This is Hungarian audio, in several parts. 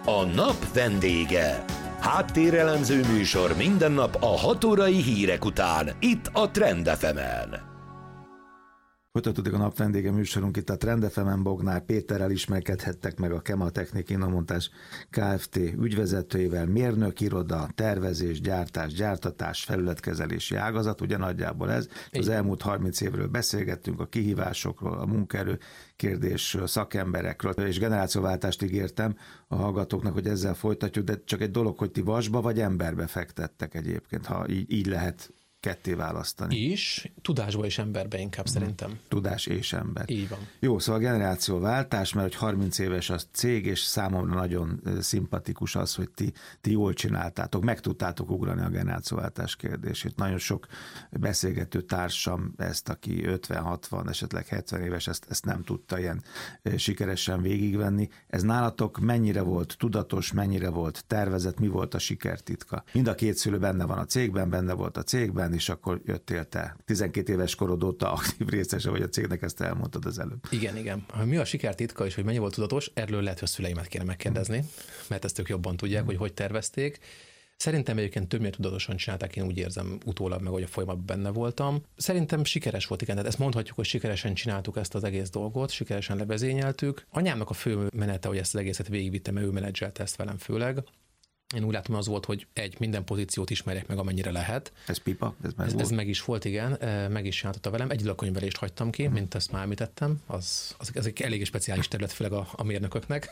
A nap vendége. Háttérelemző műsor minden nap a 6 órai hírek után, itt a Trend FM-en. Folytatódik a nap vendége műsorunk itt a Trend FM-en. Bognár Péterrel ismerkedhettek meg, a Kematechnik Innomontás Kft. Ügyvezetőjével. Mérnök iroda, tervezés, gyártás, gyártatás, felületkezelési ágazat, ugye nagyjából ez. Az elmúlt 30 évről beszélgettünk, a kihívásokról, a munkaerő kérdésről, szakemberekről, és generációváltást ígértem a hallgatóknak, hogy ezzel folytatjuk, de csak egy dolog, hogy ti vasba vagy emberbe fektettek egyébként, ha így lehet ketté választani. És tudásba és emberbe inkább szerintem. Tudás és ember. Így van. Jó, szóval a generációváltás, mert hogy 30 éves az cég, és számomra nagyon szimpatikus az, hogy ti jól csináltátok, meg tudtátok ugrani a generációváltás kérdését. Nagyon sok beszélgető társam ezt, aki 50-60, esetleg 70 éves, ezt nem tudta ilyen sikeresen végigvenni. Ez nálatok mennyire volt tudatos, mennyire volt tervezett, mi volt a sikertitka? Mind a két szülő benne van a cégben, benne volt a cégben, és akkor jöttél te. 12 éves korod óta aktív részese vagy a cégnek, ezt elmondtad az előbb. Igen. Mi a sikertitka és hogy mennyi volt tudatos, erről lehet, hogy a szüleimet kéne megkérdezni, mert ezt ők jobban tudják, hogy tervezték. Szerintem egyébként többnyire tudatosan csinálták, én úgy érzem utólag, meg hogy a folyamatban benne voltam. Szerintem sikeres volt, igen, tehát ezt mondhatjuk, hogy sikeresen csináltuk ezt az egész dolgot, sikeresen levezényeltük. Anyámnak a fő menete, hogy ezt az egészet végigvittem, ő menedzselte ezt velem főleg. Én úgy látom, az volt, hogy minden pozíciót ismerjek meg, amennyire lehet. Ez pipa? Ez meg is volt, igen. Meg is csináltatta velem. Egy lakönyvelést hagytam ki, mint ezt már említettem. Az egy elég speciális terület, főleg a mérnököknek.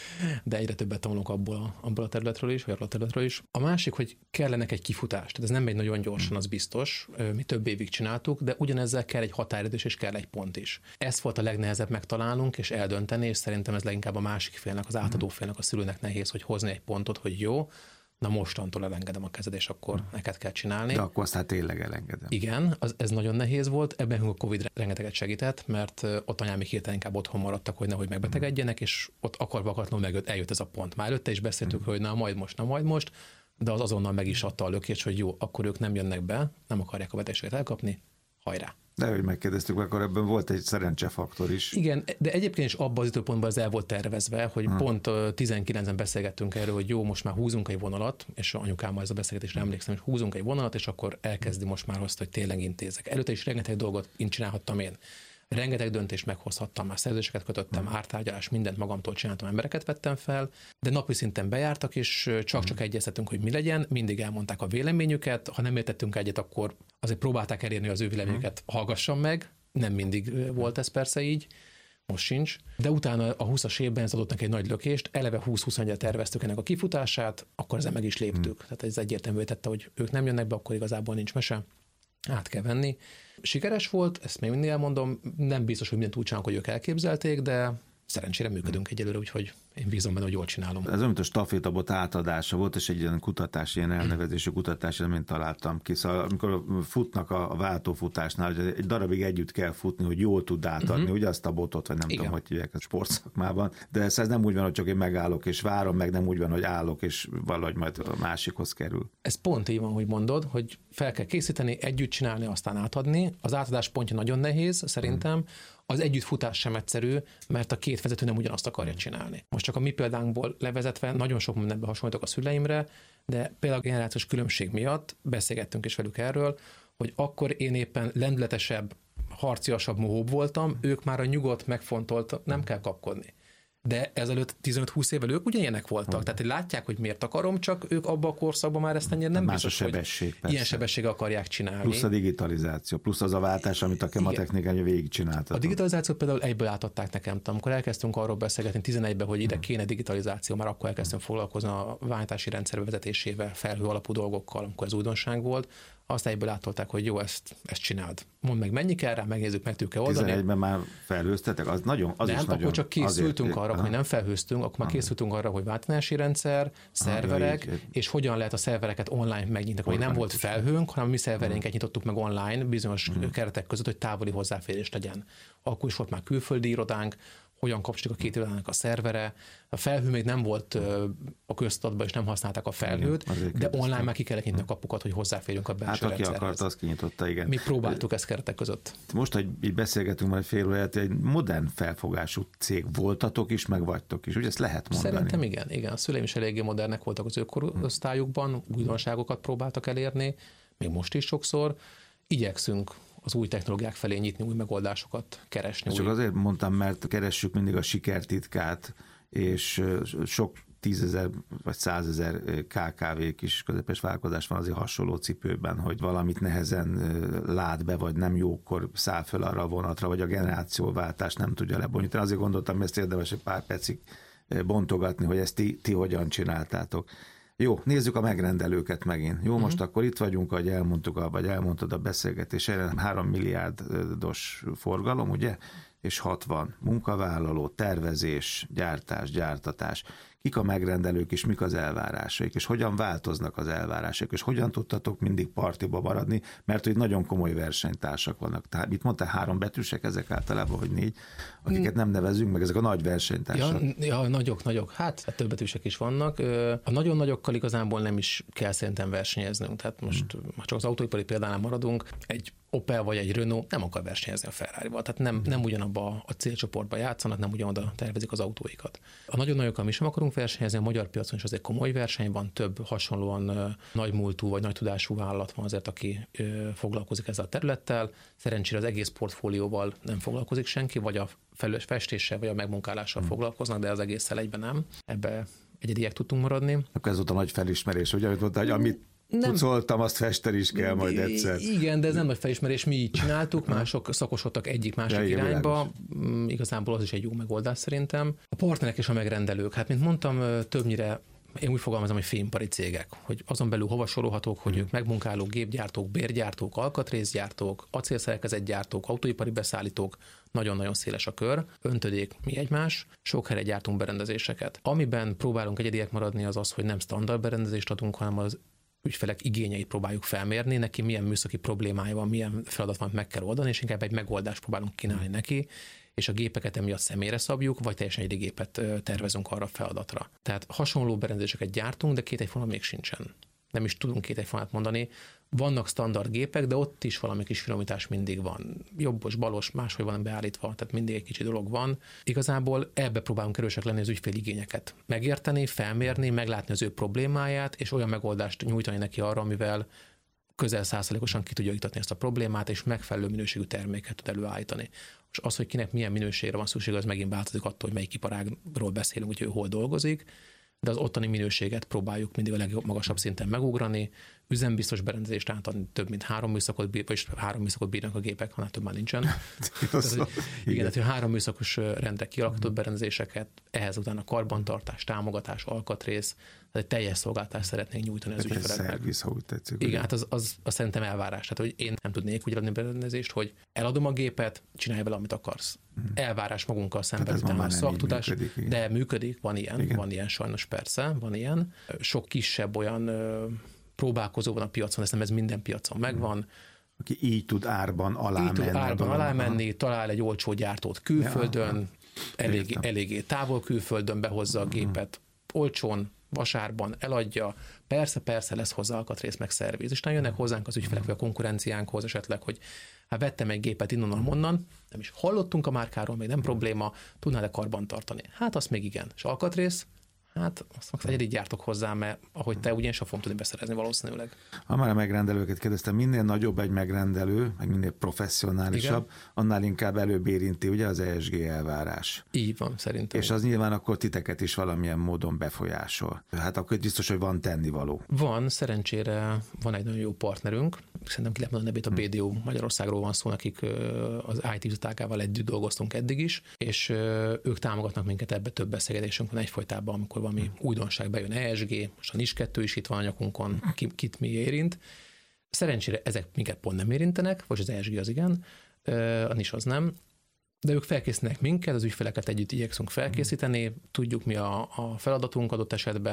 De egyre többet tanulunk abból a területről is, vagy arról a területről is. A másik, hogy kellenek egy kifutás. Tehát ez nem megy nagyon gyorsan, az biztos. Mi több évig csináltuk, de ugyanezzel kell egy határidő és kell egy pont is. Ezt volt a legnehezebb megtalálnunk és eldönteni, és szerintem ez leginkább a másik félnek, az átadó félnek, a szülőnek nehéz, hogy hozni egy pontot, hogy jó, na mostantól elengedem a kezed, és akkor neked kell csinálni. De akkor azt hát tényleg elengedem. Igen, ez nagyon nehéz volt, ebben a Covid rengeteget segített, mert ott anyám még hirtelen inkább otthon maradtak, hogy nehogy megbetegedjenek, és ott akarva eljött ez a pont. Már előtte is beszéltük, hogy na majd most, de az azonnal meg is adta a lökést, hogy jó, akkor ők nem jönnek be, nem akarják a betegséget elkapni, hajrá. De hogy megkérdeztük, akkor ebben volt egy szerencsefaktor is. Igen, de egyébként is abban az időpontban ez el volt tervezve, hogy pont 19-en beszélgettünk erről, hogy jó, most már húzunk egy vonalat, és anyukámmal ez a beszélgetésre emlékszem, hogy húzunk egy vonalat, és akkor elkezdi most már azt, hogy tényleg intézek. Előtte is rengeteg dolgot csinálhattam én. Rengeteg döntést meghozhattam, már szerződéseket kötöttem, ártárgyalás, mindent magamtól csináltam, embereket vettem fel, de napi szinten bejártak, és csak egyeztetünk, hogy mi legyen, mindig elmondták a véleményüket, ha nem értettünk egyet, akkor azért próbálták elérni az ő véleményüket, hallgassam meg, nem mindig volt ez persze így, most sincs, de utána a 20-as évben ez adott neki egy nagy lökést, eleve 20-21-re terveztük ennek a kifutását, akkor ezzel meg is léptük, tehát ez egyértelművé tette, hogy ők nem jönnek be, akkor igazából nincs mese. Át kell venni. Sikeres volt, ezt még mindig elmondom, nem biztos, hogy mindent úgy csinálunk, hogy ők elképzelték, de szerencsére működünk egyelőre, úgyhogy én bízom benne, hogy jól csinálom. Ez olyan, mint a stafétabot átadása volt, és egy ilyen kutatás, ilyen elnevezésű kutatás, amit találtam ki. Szóval amikor futnak a váltófutásnál, hogy egy darabig együtt kell futni, hogy jól tud átadni, ugye azt a botot, vagy nem tudom, hogy hívják a sportszakmában. De ez nem úgy van, hogy csak én megállok és várom, meg nem úgy van, hogy állok, és valahogy majd a másikhoz kerül. Ez pont így van, hogy mondod, hogy fel kell készíteni, együtt csinálni, aztán átadni. Az átadás pontja nagyon nehéz, szerintem. Az együttfutás sem egyszerű, mert a két vezető nem ugyanazt akarja csinálni. Most csak a mi példánkból levezetve nagyon sok mindenben hasonlítok a szüleimre, de például a generációs különbség miatt beszélgettünk is velük erről, hogy akkor én éppen lendületesebb, harciasabb, mohóbb voltam, ők már a nyugodt, megfontolt, nem kell kapkodni. De ezelőtt 15-20 évvel ők ugyanilyenek voltak. Tehát látják, hogy miért akarom, csak ők abban a korszakban már ezt ennyire nem biztos, hogy ilyen sebességgel akarják csinálni. Plusz a digitalizáció, plusz az a váltás, amit a Kematechnikán végigcsináltatok. A digitalizációt például egyből átadták nekem. Amikor elkezdtünk arról beszélgetni 11-ben, hogy ide kéne digitalizáció, már akkor elkezdtünk foglalkozni a vállítási rendszer vezetésével, felhő alapú dolgokkal, amikor ez újdonság volt. Azt egyből átolták, hogy jó, ezt csináld. Mondd meg, mennyi kell rá, megnézzük, meg tudjuk-e oldani. 11-ben már felhőztetek? Az nagyon, az nem, is akkor nagyon, csak készültünk arra, hogy nem felhőztünk, akkor már készültünk arra, hogy váltási rendszer, szerverek, és hogyan lehet a szervereket online megnyitni. Hogy nem volt felhőnk, hanem mi szervereinket nyitottuk meg online bizonyos keretek között, hogy távoli hozzáférés legyen. Akkor is volt már külföldi irodánk, hogyan kapcsoljuk a két irodának a szervere. A felhő még nem volt a köztudatban, és nem használták a felhőt, de online már ki kellett nyitni a kapukat, hogy hozzáférjünk a belső rendszerhez. Hát aki akart, azt kinyitotta, igen. Mi próbáltuk ezt keretek között. Most, hogy így beszélgetünk majd fél órát, egy modern felfogású cég voltatok is, meg vagytok is, ugye ezt lehet mondani? Szerintem igen. A szüleim is eléggé modernek voltak az ő korosztályukban, újdonságokat próbáltak elérni, még most is sokszor. Igyekszünk az új technológiák felé nyitni, új megoldásokat keresni. Csak azért mondtam, mert keressük mindig a sikertitkát, és sok 10 000 vagy 100 000 KKV kis közepes vállalkozás van azért hasonló cipőben, hogy valamit nehezen lát be, vagy nem jókor száll föl arra a vonatra, vagy a generációváltást nem tudja lebonyítani. Azért gondoltam, hogy ezt érdemes egy pár percig bontogatni, hogy ezt ti hogyan csináltátok. Jó, nézzük a megrendelőket megint. Jó, most akkor itt vagyunk, ahogy elmondtad a beszélgetés, 3 milliárdos forgalom, ugye? És 60 munkavállaló, tervezés, gyártás, gyártatás. Kik a megrendelők és mik az elvárásaik, és hogyan változnak az elvárások, és hogyan tudtatok mindig partiba maradni, mert hogy nagyon komoly versenytársak vannak. Tehát mit mondtál, 3 betűsek ezek általában, vagy 4, akiket nem nevezünk meg, ezek a nagy versenytársak. Ja, nagyok. Hát több betűsek is vannak. A nagyon nagyokkal igazából nem is kell szerintem versenyeznünk. Tehát most csak az autóipari példánál maradunk, egy Opel vagy egy Renault nem akar versenyezni a Ferrarival, tehát nem ugyanabba a célcsoportba játszanak, nem ugyanoda tervezik az autóikat. A nagyon nagyokkal mi sem akarunk versenyezni, a magyar piacon is azért komoly verseny van, több hasonlóan nagy múltú vagy nagy tudású vállalat van azért, aki foglalkozik ezzel a területtel. Szerencsére az egész portfólióval nem foglalkozik senki, vagy a festéssel, vagy a megmunkálással foglalkoznak, de az egésszel egyben nem. Ebbe egyediek tudtunk maradni. Akkor ez volt a nagy felismerés, ugye, amit mondta, hogy amit pucoltam, azt festeni is kell majd egyszer. Igen, de ez nem nagy felismerés, mi így csináltuk, mások szakosodtak másik irányba. Igazából az is egy jó megoldás szerintem. A partnerek és a megrendelők, hát mint mondtam, többnyire én úgy fogalmazom, hogy fémpari cégek, hogy azon belül hova sorolhatók, hogy ők megmunkálók, gépgyártók, bérgyártók, alkatrészgyártók, acélszerkezetgyártók, autóipari beszállítók, nagyon-nagyon széles a kör, öntödék mi egymás, sok helyre gyártunk berendezéseket. Amiben próbálunk egyediek maradni az az, hogy nem standard berendezést adunk, hanem az ügyfelek igényeit próbáljuk felmérni, neki milyen műszaki problémája van, milyen feladat van, meg kell oldani, és inkább egy megoldást próbálunk kínálni neki, és a gépeket emiatt személyre szabjuk, vagy teljesen egy gépet tervezünk arra a feladatra. Tehát hasonló berendezéseket gyártunk, de két egyforma még sincsen. Nem is tudunk két egyformát mondani. Vannak standard gépek, de ott is valami kis finomítás mindig van. Jobbos, balos, máshogy van beállítva, tehát mindig egy kicsi dolog van. Igazából ebbe próbálunk erősek lenni, az ügyfél igényeket megérteni, felmérni, meglátni az ő problémáját, és olyan megoldást nyújtani neki arra, amivel közel 100%-osan ki tudja iktatni ezt a problémát, és megfelelő minőségű terméket tud előállítani. És az, hogy kinek milyen minőségre van szüksége, az megint változik attól, hogy melyik iparágról beszélünk, hogy ő hol dolgozik, de az ottani minőséget próbáljuk mindig a legmagasabb szinten megugrani, üzembiztos berendezést átadni, több mint 3 műszakot bírnak a gépek, hanem több már nincsen. Igen, tehát 3 műszakos rendre kialakított berendezéseket, ehhez utána karbantartás, támogatás, alkatrész, tehát egy teljes szolgáltást szeretnénk nyújtani az ügyfeleknek. Szerviz, ha úgy tetszik. Igen, hát az szerintem elvárás. Tehát, hogy én nem tudnék úgy adni berendezést, hogy eladom a gépet, csinálj vele, amit akarsz. Elvárás magunkkal szemben, utána szaktudás, de működik, van ilyen sajnos, persze, van ilyen. Sok kisebb olyan próbálkozó van a piacon, ez minden piacon megvan. Aki így tud árban alá menni. Talál egy olcsó gyártót külföldön, eléggé távol külföldön behozza a gépet, olcsón, vasárban eladja, persze lesz hozzá alkatrész meg szerviz, és nem jönnek hozzánk az ügyfelek, vagy a konkurenciánkhoz esetleg, hogy hát vettem egy gépet innen-onnan, nem is hallottunk a márkáról, még nem probléma, tudnál-e karban tartani? Hát azt még igen. És alkatrész? Hát azt egyedi gyártok hozzá, mert ahogy te ugyanis sem fogom tudni beszerezni valószínűleg. Ha már a megrendelőket kérdeztem, minél nagyobb egy megrendelő, meg minél professzionálisabb, igen, annál inkább előbb érinti ugye az ESG elvárás. Így van, szerintem. És az nyilván akkor titeket is valamilyen módon befolyásol. Hát akkor biztos, hogy van tennivaló. Van, szerencsére van egy nagyon jó partnerünk, szerintem ki lehet mondani nevét, a BDO Magyarországról van szó, akik az IT üzletágával együtt dolgoztunk eddig is, és ők támogatnak minket, ebbe több beszélgetésünk van egyfolytában, amikor valami újdonság bejön, ESG, most a NIS 2 is itt van a nyakunkon, kit mi érint. Szerencsére ezek minket pont nem érintenek, vagy az ESG az igen, a NIS az nem, de ők felkészítenek minket, az ügyfeleket együtt igyekszünk felkészíteni, tudjuk mi a feladatunk adott esetben,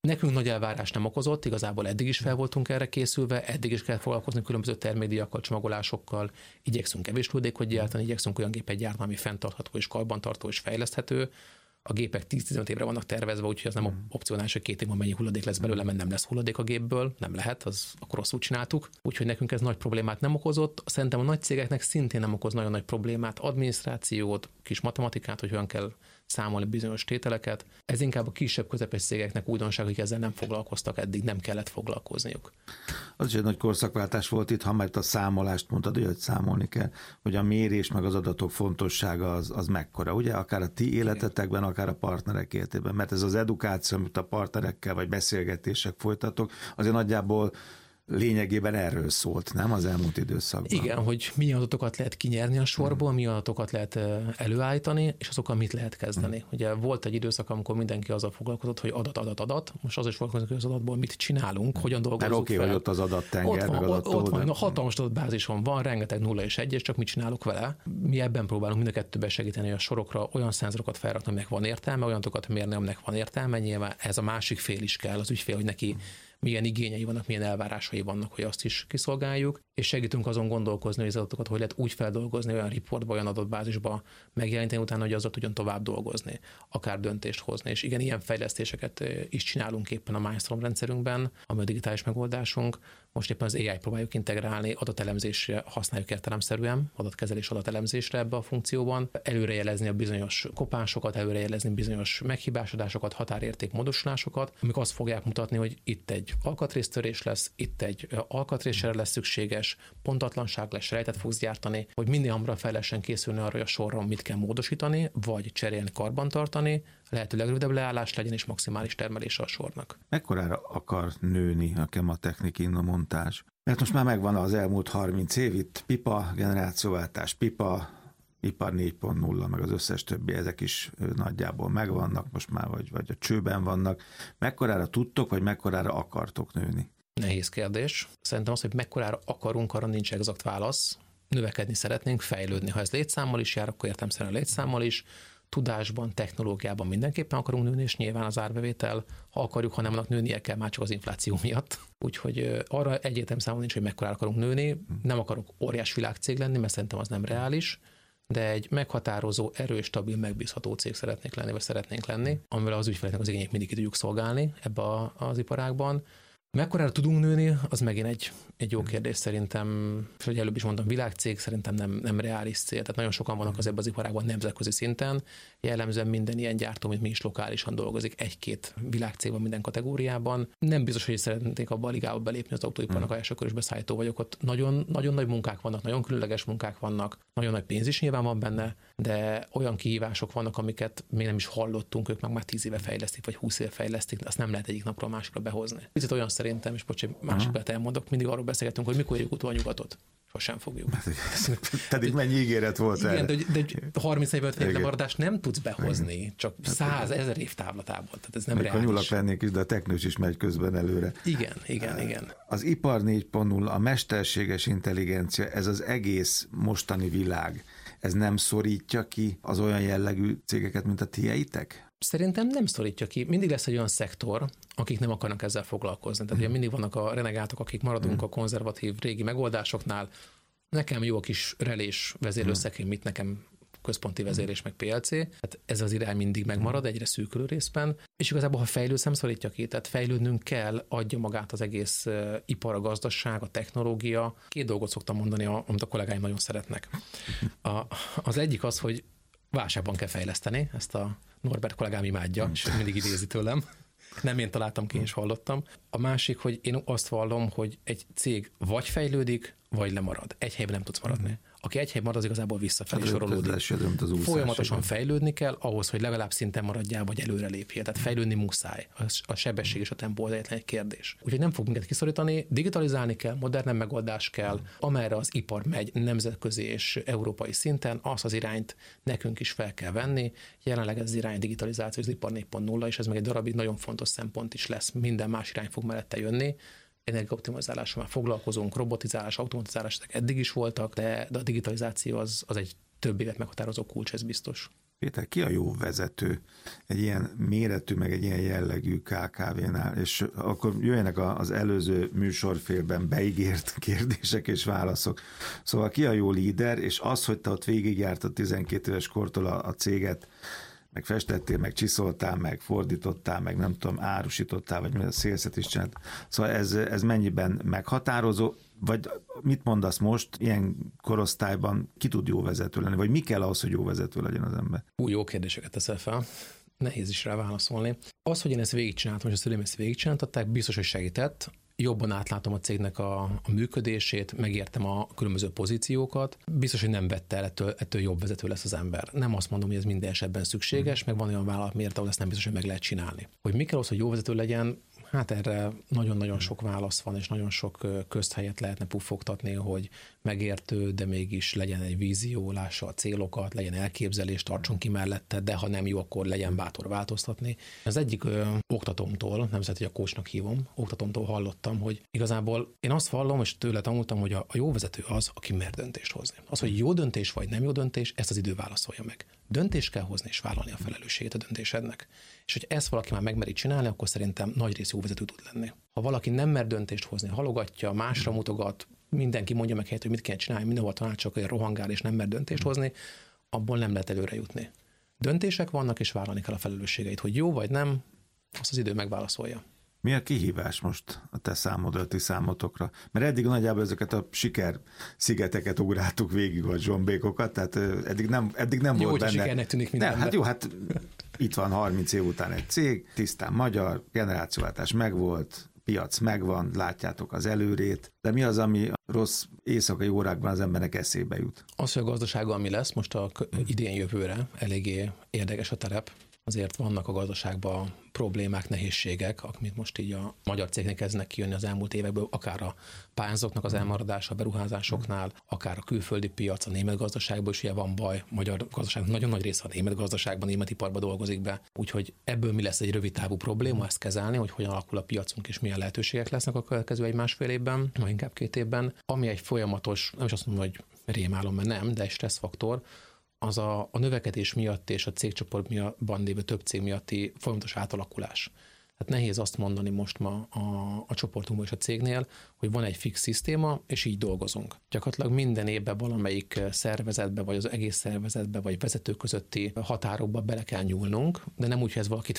Nekünk nagy elvárás nem okozott, igazából eddig is fel voltunk erre készülve, eddig is kell foglalkozni különböző termékdíjakkal, csomagolásokkal, igyekszünk kevés hulladékot gyártani, igyekszünk olyan gépet gyártani, ami fenntartható és karbantartó és fejleszthető. A gépek 10-15 évre vannak tervezve, úgyhogy az nem opcionális, hogy 2 évben mennyi hulladék lesz belőle, mert nem lesz hulladék a gépből, nem lehet, az akkor rosszul csináltuk. Úgyhogy nekünk ez nagy problémát nem okozott. Szerintem a nagy cégeknek szintén nem okoz nagyon nagy problémát, adminisztrációt, kis matematikát, hogy olyan kell számolni bizonyos tételeket. Ez inkább a kisebb közepes cégeknek újdonság, hogy ezzel nem foglalkoztak, eddig nem kellett foglalkozniuk. Az is egy nagy korszakváltás volt itt, ha már a számolást mondtad, hogy számolni kell, hogy a mérés meg az adatok fontossága az mekkora, ugye? Akár a ti életetekben, akár a partnerek életében, mert ez az edukáció, amit a partnerekkel vagy beszélgetések folytatok, azért nagyjából lényegében erről szólt, nem az elmúlt időszakban? Igen, hogy milyen adatokat lehet kinyerni a sorból, milyen adatokat lehet előállítani, és azokkal mit lehet kezdeni. Ugye volt egy időszak, amikor mindenki azzal foglalkozott, hogy adat. Most az is foglalkozik, hogy az adatból mit csinálunk, hogyan dolgozzuk fel. Oké, hogy ott az adattenger, ott van, a hatalmas adatbázison van, rengeteg 0 és 1, és csak mit csinálok vele. Mi ebben próbálunk mind a kettőben segíteni, hogy a sorokra olyan szenzorokat felrakni, aminek van értelme, olyanokat mérni, aminek van értelme. Nyilván ez a másik fél is kell, az ügyfél, hogy neki milyen igényei vannak, milyen elvárásai vannak, hogy azt is kiszolgáljuk, és segítünk azon gondolkozni, hogy az adatokat hogy lehet úgy feldolgozni, olyan riportba, olyan adatbázisba megjeleníteni utána, hogy azzal tudjon tovább dolgozni, akár döntést hozni. És igen, ilyen fejlesztéseket is csinálunk éppen a Mindstorm rendszerünkben, ami a digitális megoldásunk. Most éppen az AI próbáljuk integrálni, adatelemzésre használjuk értelemszerűen, adatkezelés adatelemzésre ebbe a funkcióban, előrejelezni a bizonyos kopásokat, előrejelezni bizonyos meghibásodásokat, határérték módosulásokat, amik azt fogják mutatni, hogy itt egy alkatrésztörés lesz, itt egy alkatrészre lesz szükséges, pontatlanság lesz, rejtet fogsz gyártani, hogy minél hamarabb fel lehessen készülni arra, hogy a sorron mit kell módosítani, vagy cserélni, karbantartani, lehetőleg rövidebb leállás legyen és maximális termelése a sornak. Mekkorára akar nőni a Chematechnik Innomontázs? Mert most már megvan az elmúlt 30 év, itt pipa, generációváltás, pipa, ipar 4.0, meg az összes többi, ezek is nagyjából megvannak most már, vagy a csőben vannak. Mekkorára tudtok, vagy mekkorára akartok nőni? Nehéz kérdés. Szerintem az, hogy mekkorára akarunk, arra nincs exakt válasz. Növekedni szeretnénk, fejlődni. Ha ez létszámmal is jár, akkor értelemszerűen létszámmal is. Tudásban, technológiában mindenképpen akarunk nőni, és nyilván az árbevétel, ha akarjuk, ha nem annak nőnie kell már csak az infláció miatt. Úgyhogy arra egyértelmű számon nincs, hogy mekkorára akarunk nőni. Nem akarok óriás világcég lenni, mert szerintem az nem reális, de egy meghatározó, erős, stabil, megbízható cég szeretnék lenni, vagy szeretnénk lenni, amivel az ügyfeleknek az igények mindig ki tudjuk szolgálni ebbe az iparágban. Mekkorára tudunk nőni, az megint egy jó kérdés szerintem, és hogy előbb is mondtam, világcég szerintem nem reális cél. Tehát nagyon sokan vannak az ebben az iparágban nemzetközi szinten, jellemzően minden ilyen gyártó, mint mi is lokálisan dolgozik, 1-2 világcég van minden kategóriában. Nem biztos, hogy szeretnék abba a ligába belépni az autóiparnak, ha elsőkör is beszállító vagyok. Ott nagyon, nagyon nagy munkák vannak, nagyon különleges munkák vannak, nagyon nagy pénz is nyilván van benne, de olyan kihívások vannak, amiket még nem is hallottunk, ők meg már 10 éve fejlesztik, vagy 20 éve fejlesztik, azt nem lehet egyik napról a másikra behozni. Picit olyan szerintem, és bocsánat, másikat elmondok, mindig arról beszélgetünk, hogy mikor érjük utol a nyugatot. Sosem fogjuk. Pedig mennyi ígéret volt erre? Igen, de 30-40 év lemaradást nem tudsz behozni, csak 100-1000 év távlatából. Tehát ez nem reális. A nyulak lennék is, de a teknős is megy közben előre. Igen. Az ipar 4.0, a mesterséges intelligencia, ez az egész mostani világ, ez nem szorítja ki az olyan jellegű cégeket, mint a tieitek? Szerintem nem szorítja ki. Mindig lesz egy olyan szektor, akik nem akarnak ezzel foglalkozni. Tehát ugye mindig vannak a renegátok, akik maradunk a konzervatív régi megoldásoknál. Nekem jó a kis relés vezérlőszekrény, mit nekem központi vezérlés, meg PLC. Tehát ez az irány mindig megmarad, egyre szűkülő részben. És igazából, ha fejlődsz, nem szorítja ki. Tehát fejlődnünk kell, adja magát az egész ipar, a gazdaság, a technológia. 2 dolgot szoktam mondani, amit a kollégáim nagyon szeretnek. Az egyik az, hogy válságban kell fejleszteni, ezt a Norbert kollégám imádja, és mindig idézi tőlem. Nem én találtam ki, és hallottam. A másik, hogy én azt vallom, hogy egy cég vagy fejlődik, vagy lemarad. Egy helyben nem tudsz maradni. Aki egy helyben marad, az igazából visszafelé sorolódik. Folyamatosan fejlődni kell ahhoz, hogy legalább szinten maradjál, vagy előre lépjél. Tehát fejlődni muszáj. A sebesség és a tempó az egyetlen egy kérdés. Úgyhogy nem fog minket kiszorítani, digitalizálni kell, modern megoldás kell, amerre az ipar megy nemzetközi és európai szinten, az irányt nekünk is fel kell venni. Jelenleg ez az irány digitalizáció, az ipar 4.0, és ez meg egy darabig nagyon fontos szempont is lesz. Minden más irány fog mellette jönni. Energiaoptimalizálással már foglalkozunk, robotizálás, automatizálás, ezek eddig is voltak, de a digitalizáció az egy több évet meghatározó kulcs, ez biztos. Péter, ki a jó vezető egy ilyen méretű, meg egy ilyen jellegű KKV-nál? És akkor jöjjenek az előző műsorfélben beígért kérdések és válaszok. Szóval ki a jó líder, és az, hogy te ott végigjártad 12 éves kortól a céget, meg festettél, meg csiszoltál, meg fordítottál, meg nem tudom, árusítottál, vagy a szélszet is csinált. Szóval ez mennyiben meghatározó, vagy mit mondasz most, ilyen korosztályban ki tud jó vezető lenni, vagy mi kell ahhoz, hogy jó vezető legyen az ember? Jó kérdéseket teszel fel. Nehéz is rá válaszolni. Az, hogy én ezt végigcsináltam, és a szüleim ezt végigcsináltatták, biztos, hogy segített. Jobban átlátom a cégnek a működését, megértem a különböző pozíciókat. Biztos, hogy nem vette el, ettől jobb vezető lesz az ember. Nem azt mondom, hogy ez minden esetben szükséges, meg van olyan vállalat miért, ahol ezt nem biztos, hogy meg lehet csinálni. Hogy mi kell az, hogy jó vezető legyen, hát erre nagyon-nagyon sok válasz van, és nagyon sok közthelyet lehetne puffogtatni, hogy megértő, de mégis legyen egy vízió, lássa a célokat, legyen elképzelés, tartson ki mellette, de ha nem jó, akkor legyen bátor változtatni. Az egyik oktatómtól, nem lehet, hogy a coachnak hívom, oktatómtól hallottam, hogy igazából én azt vallom, és tőle tanultam, hogy a jó vezető az, aki mer döntést hozni. Az, hogy jó döntés vagy nem jó döntés, ezt az idő válaszolja meg. Döntést kell hozni, és vállalni a felelősségét a döntésednek. És hogy ezt valaki már megmeri csinálni, akkor szerintem nagy rész jó vezető tud lenni. Ha valaki nem mer döntést hozni, halogatja, másra mutogat, mindenki mondja meg helyett, hogy mit kell csinálni, mindenhol tanácsok, hogy rohangál és nem mer döntést hozni, abból nem lehet előre jutni. Döntések vannak, és vállalni kell a felelősségeit, hogy jó vagy nem, azt az idő megválaszolja. Mi a kihívás most a te számodra, a ti számotokra? Mert eddig nagyjából ezeket a siker szigeteket ugráltuk végig, a zsombékokat, tehát eddig nem jó, volt benne. Jó, sikernek tűnik minden. Hát jó, hát itt van 30 év után egy cég, tisztán magyar, generációváltás megvolt, piac megvan, látjátok az előrét, de mi az, ami rossz éjszakai órákban az embernek eszébe jut? Az, hogy a gazdasággal mi lesz, most a idén jövőre eléggé érdekes a terep. Azért vannak a gazdaságban problémák, nehézségek, amit most így a magyar cégnek kezdnek kijönni az elmúlt évekből, akár a pályázatoknak az elmaradása, a beruházásoknál, akár a külföldi piac, a német gazdaságban is ugye van baj, magyar gazdaságban nagyon nagy része a német gazdaságban, német iparban dolgozik be. Úgyhogy ebből mi lesz egy rövid távú probléma, ezt kezelni, hogy hogyan alakul a piacunk és milyen lehetőségek lesznek a következő 1-1,5 évben, vagy inkább 2 évben, ami egy folyamatos, nem is azt mondom, hogy rémálom, mert nem, de egy stresszfaktor, az a növekedés miatt és a cégcsoportban lévő több cég miatti folyamatos átalakulás. Tehát nehéz azt mondani most ma a csoportunkban és a cégnél, hogy van egy fix szisztéma, és így dolgozunk. Gyakorlatilag minden évben valamelyik szervezetbe, vagy az egész szervezetbe, vagy vezető közötti határokba bele kell nyúlnunk, de nem úgy, hogy ez valakinek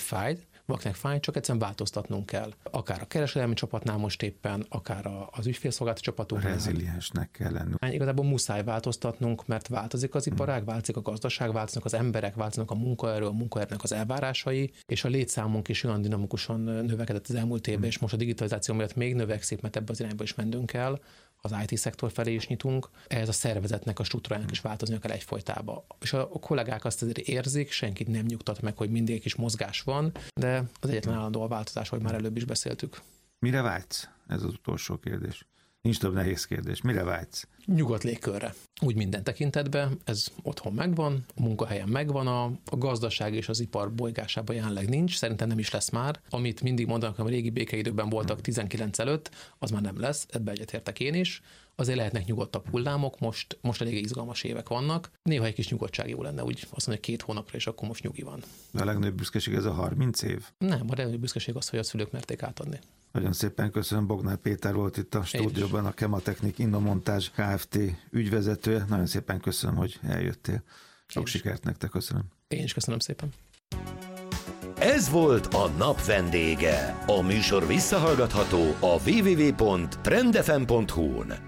fáj, csak egyszerűen változtatnunk kell. Akár a kereskedelmi csapatnál most éppen, akár az ügyfélszolgálati csapatunknál. Reziliensnek kell lennünk. Igazából muszáj változtatnunk, mert változik az iparág, változik a gazdaság, változnak az emberek, változnak a munkaerőnek az elvárásai, és a létszámunk is olyan dinamikusan növekedett az elmúlt évben, és most a digitalizáció miatt még növekszik, mert ebbe az irányba is mennünk kell. Az IT-szektor felé is nyitunk, ehhez a szervezetnek, a struktúrának is változnia kell egyfolytában. És a kollégák azt azért érzik, senkit nem nyugtat meg, hogy mindig is mozgás van, de az egyetlen állandó a változás, hogy már előbb is beszéltük. Mire vágysz? Ez az utolsó kérdés. Nincs több nehéz kérdés. Mire vágysz? Nyugodt légkörre. Úgy minden tekintetben, ez otthon megvan, a munkahelyen megvan, a gazdaság és az ipar bolygásában jelenleg nincs, szerintem nem is lesz már. Amit mindig mondanak, hogy a régi békeidőkben voltak 19 előtt, az már nem lesz, ebbe egyetértek én is. Azért lehetnek nyugodtabb hullámok, most elég izgalmas évek vannak. Néha egy kis nyugodtság jó lenne, úgy azt mondja, 2 hónapra, és akkor most nyugi van. De a legnagyobb büszkeség ez a 30 év? Nem, a legnagyobb büszkeség az, hogy a szülők merték átadni. Nagyon szépen köszönöm, Bognár Péter volt itt a stúdióban, a Kematechnik Innomontázs Kft. Ügyvezetője. Nagyon szépen köszönöm, hogy eljöttél. Sok sikert nektek, köszönöm. Én is köszönöm szépen. Ez volt a nap vendége. A műsor visszahallgatható a www.trendfm.hu-n.